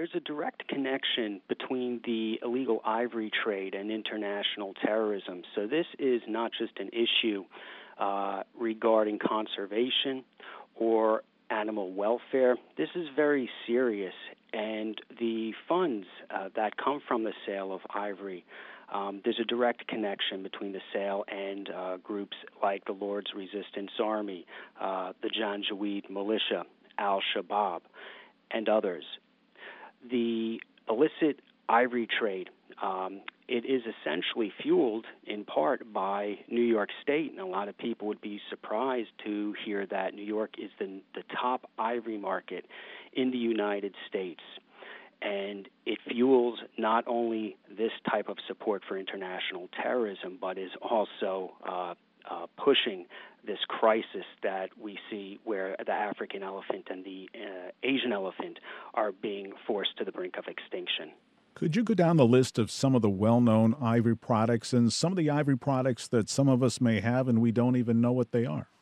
there's a direct connection between the illegal ivory trade and international terrorism. So this is not just an issue regarding conservation or animal welfare. This is very serious, and the funds that come from the sale of ivory, there's a direct connection between the sale and groups like the Lord's Resistance Army, the Janjaweed Militia, Al-Shabaab, and others. The illicit ivory trade, it is essentially fueled in part by New York State, and a lot of people would be surprised to hear that New York is the top ivory market in the United States. And it fuels not only this type of support for international terrorism, but is also pushing this crisis that we see where the African elephant and the Asian elephant are being forced to the brink of extinction. Could you go down the list of some of the well-known ivory products and some of the ivory products that some of us may have and we don't even know what they are?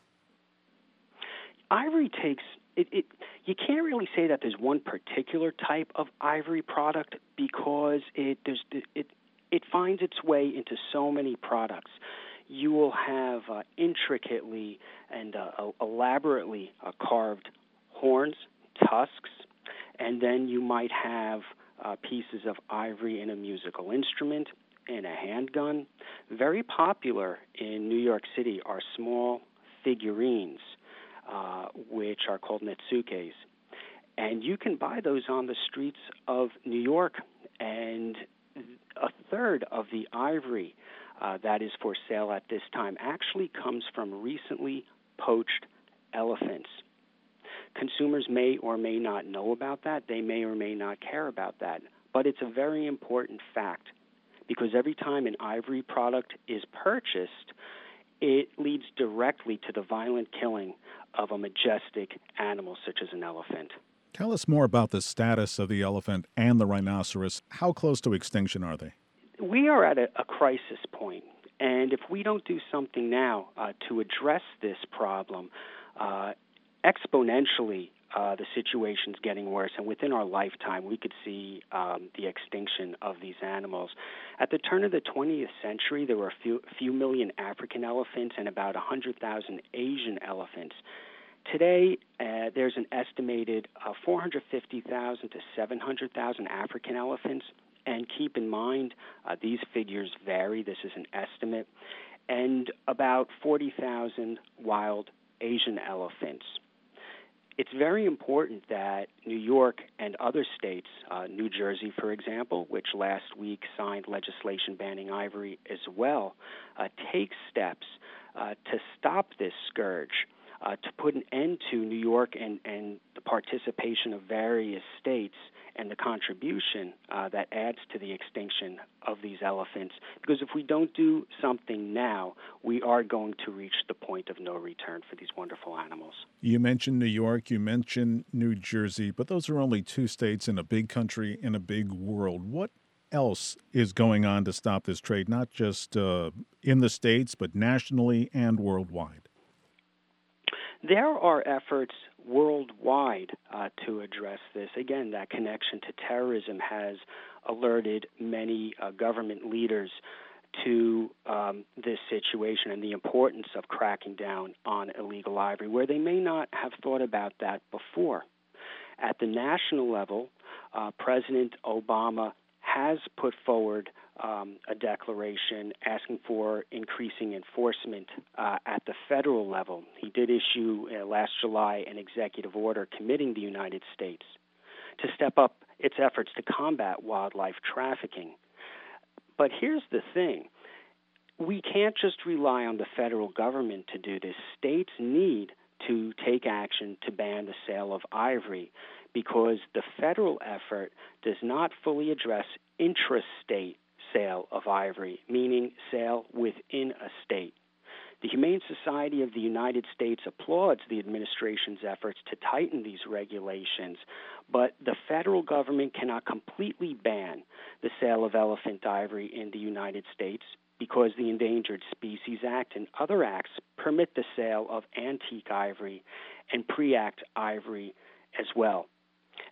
Ivory takes it. You can't really say that there's one particular type of ivory product because it finds its way into so many products. You will have intricately and elaborately carved horns, tusks, and then you might have pieces of ivory in a musical instrument, in a handgun. Very popular in New York City are small figurines, which are called netsukes. And you can buy those on the streets of New York, and a third of the ivory that is for sale at this time actually comes from recently poached elephants. Consumers may or may not know about that. They may or may not care about that. But it's a very important fact because every time an ivory product is purchased, it leads directly to the violent killing of a majestic animal such as an elephant. Tell us more about the status of the elephant and the rhinoceros. How close to extinction are they? We are at a crisis point, and if we don't do something now to address this problem, exponentially the situation's getting worse, and within our lifetime we could see the extinction of these animals. At the turn of the 20th century, there were a few million African elephants and about 100,000 Asian elephants. Today, there's an estimated 450,000 to 700,000 African elephants. And keep in mind, these figures vary. This is an estimate. And about 40,000 wild Asian elephants. It's very important that New York and other states, New Jersey, for example, which last week signed legislation banning ivory as well, take steps to stop this scourge, to put an end to New York and the participation of various states and the contribution that adds to the extinction of these elephants. Because if we don't do something now, we are going to reach the point of no return for these wonderful animals. You mentioned New York, you mentioned New Jersey, but those are only two states in a big country, in a big world. What else is going on to stop this trade, not just in the States, but nationally and worldwide? There are efforts worldwide to address this. Again, that connection to terrorism has alerted many government leaders to this situation and the importance of cracking down on illegal ivory, where they may not have thought about that before. At the national level, President Obama has put forward a declaration asking for increasing enforcement at the federal level. He did issue last July an executive order committing the United States to step up its efforts to combat wildlife trafficking. But here's the thing. We can't just rely on the federal government to do this. States need to take action to ban the sale of ivory because the federal effort does not fully address intrastate sale of ivory, meaning sale within a state. The Humane Society of the United States applauds the administration's efforts to tighten these regulations, but the federal government cannot completely ban the sale of elephant ivory in the United States because the Endangered Species Act and other acts permit the sale of antique ivory and pre-act ivory as well.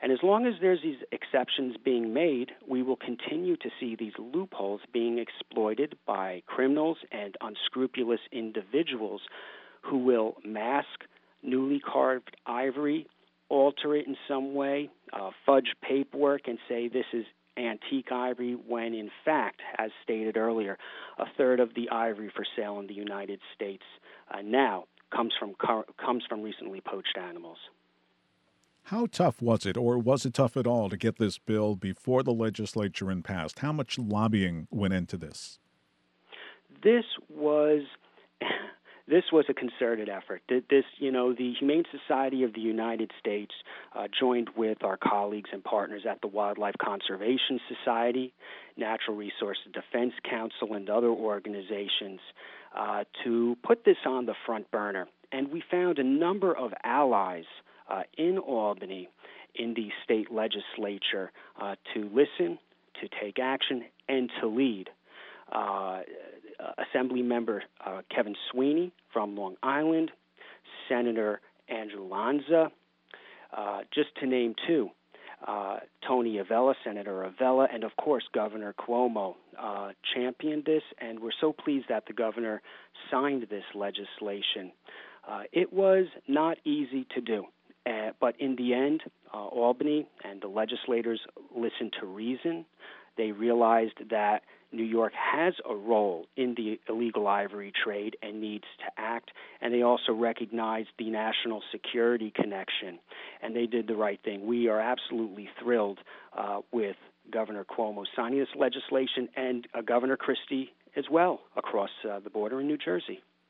And as long as there's these exceptions being made, we will continue to see these loopholes being exploited by criminals and unscrupulous individuals who will mask newly carved ivory, alter it in some way, fudge paperwork, and say this is antique ivory, when in fact, as stated earlier, a third of the ivory for sale in the United States now comes from recently poached animals. How tough was it, or was it tough at all, to get this bill before the legislature and passed? How much lobbying went into this? This was a concerted effort. The Humane Society of the United States joined with our colleagues and partners at the Wildlife Conservation Society, Natural Resources Defense Council, and other organizations to put this on the front burner. And we found a number of allies in Albany, in the state legislature, to listen, to take action, and to lead. Assembly member Kevin Sweeney from Long Island, Senator Andrew Lanza, just to name two, Tony Avella, Senator Avella, and of course Governor Cuomo championed this, and we're so pleased that the governor signed this legislation. It was not easy to do, but in the end, Albany and the legislators listened to reason. They realized that New York has a role in the illegal ivory trade and needs to act, and they also recognized the national security connection, and they did the right thing. We are absolutely thrilled with Governor Cuomo signing this legislation, and Governor Christie as well across the border in New Jersey.